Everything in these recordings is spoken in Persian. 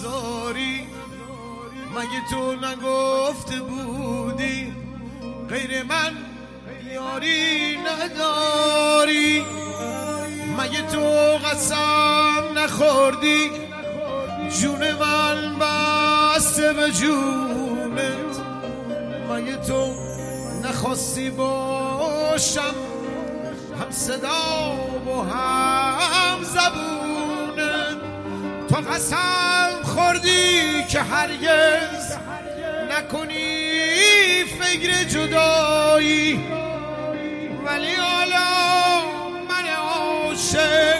نزاری. مگه تو نگفته بودی غیر من یاری نداری؟ مگه تو قسم نخوردی جون من بسته به جونت؟ مگه تو نخواستی باشم هم صدا و هم زبونت؟ تو قسم خوردی که هرگز نکنی فکر جدایی، ولی حالا من عاشق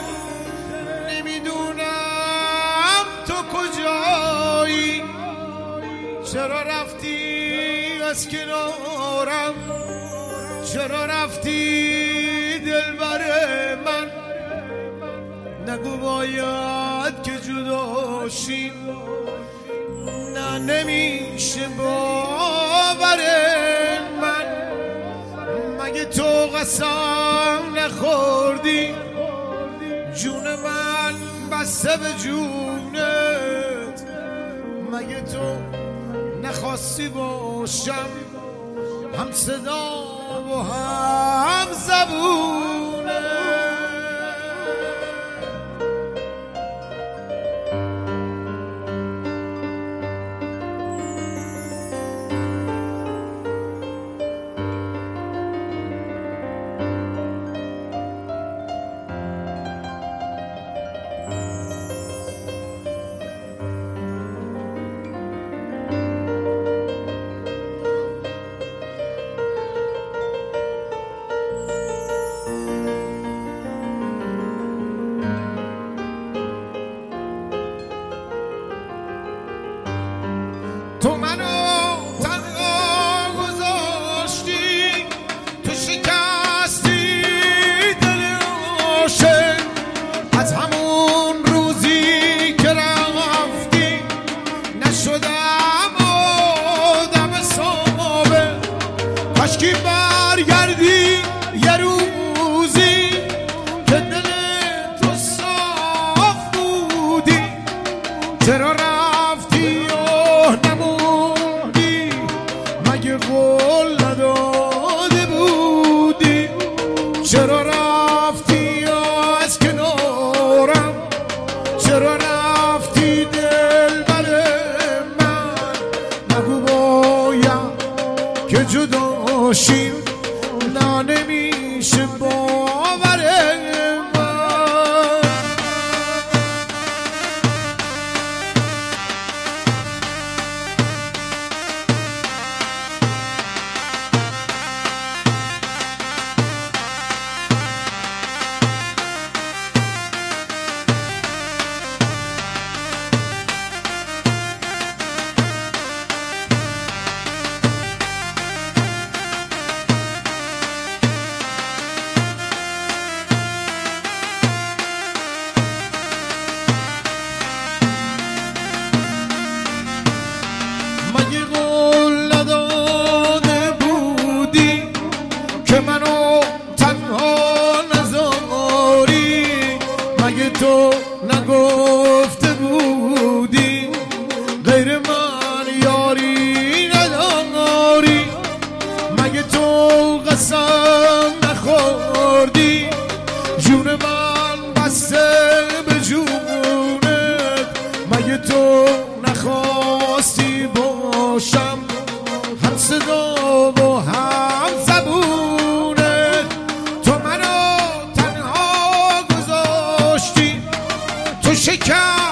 نمیدونم تو کجایی. چرا رفتی از کنارم؟ چرا رفتی دلبر من؟ نگو باید که جدا شیم، نه نمیشه باور من. مگه تو قسم نخوردی جون من بسته به جونت؟ مگه تو نخواستی باشم هم صدا و هم زبونت؟ تو منو تنها گذاشتی، تو شکستی دل عاشق. از همون روزی که رفتی نشدم آدم ثابت. کاشکی برگردی یه روزی که دل تو صاف بودی. چرا رفتی قول نداده بودی؟ چرا رفتی از کنارم؟ چرا رفتی دلبر من؟ نگو باید که جدا شیم، نه نمیشه باور من. که منو تنها نذاری؟ مگه تو نگفته بودی غیر من یاری نداری؟ مگه تو قسم نخوردی جون من بسته به جونت؟ مگه تو نخواستی باشم هم صدا و هم زبونت؟ تو منو تنها گذاشتی، تو شکر